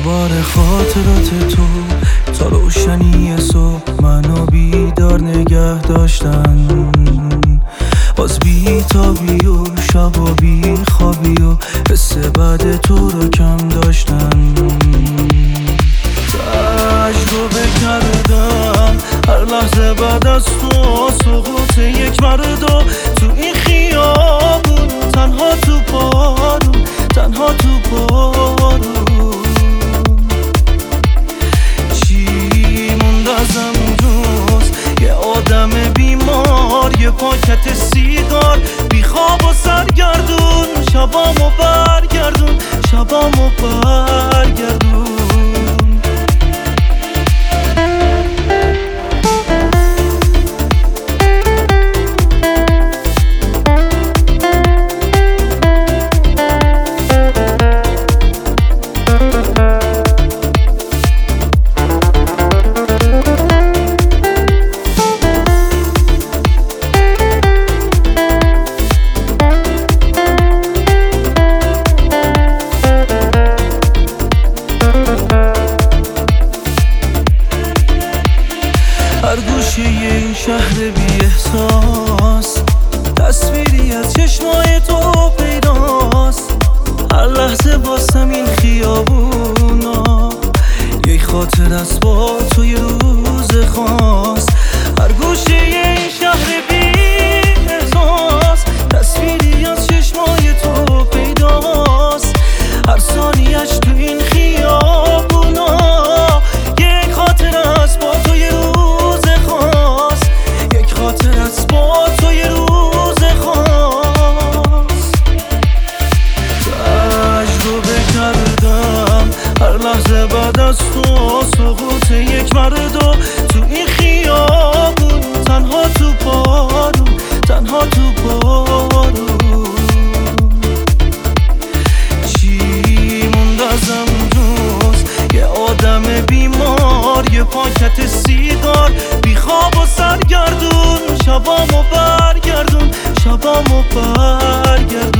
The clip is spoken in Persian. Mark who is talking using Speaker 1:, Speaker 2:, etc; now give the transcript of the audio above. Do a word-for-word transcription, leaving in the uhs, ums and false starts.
Speaker 1: دوباره خاطرات تو تا روشنی صبح منو بیدار نگه داشتن، باز بی تابی و شب و بی خوابی و حس بد تو رو کم داشتن. تجربه کردم هر لحظه بعد از تو سقوط یک مرد و تو این خیابون، تنها تو بارون، تنها تو بارون. چی موند از امروز؟ یه آدم بیمار، یه پاکت سیگار، بی خواب و سرگردون، شبامو برگردون، شبامو برگردون. هر گوشه این شهر بی احساس تصویری از چشمای تو پیداست. هر لحظه باسم این خیابونا یک خاطر است با توی روز خاص. هر گوشه این شهر بی احساس تصویری از چشمای تو پیداست. هر ثانیه‌اش تو این خیابونا یک خاطر است با توی روز خاص، یک خاطر است با توی روز خاص. تجربه کردم هر لحظه بعد از تو سقوط یک مرد و تو این خیابون، تنها تو بارون، تنها تو بارون. چی موند از امروز؟ یه آدم بیمار، یه پاکت سیگار، بی خواب و سرگردون، شبامو برگردون، شبامو برگردون.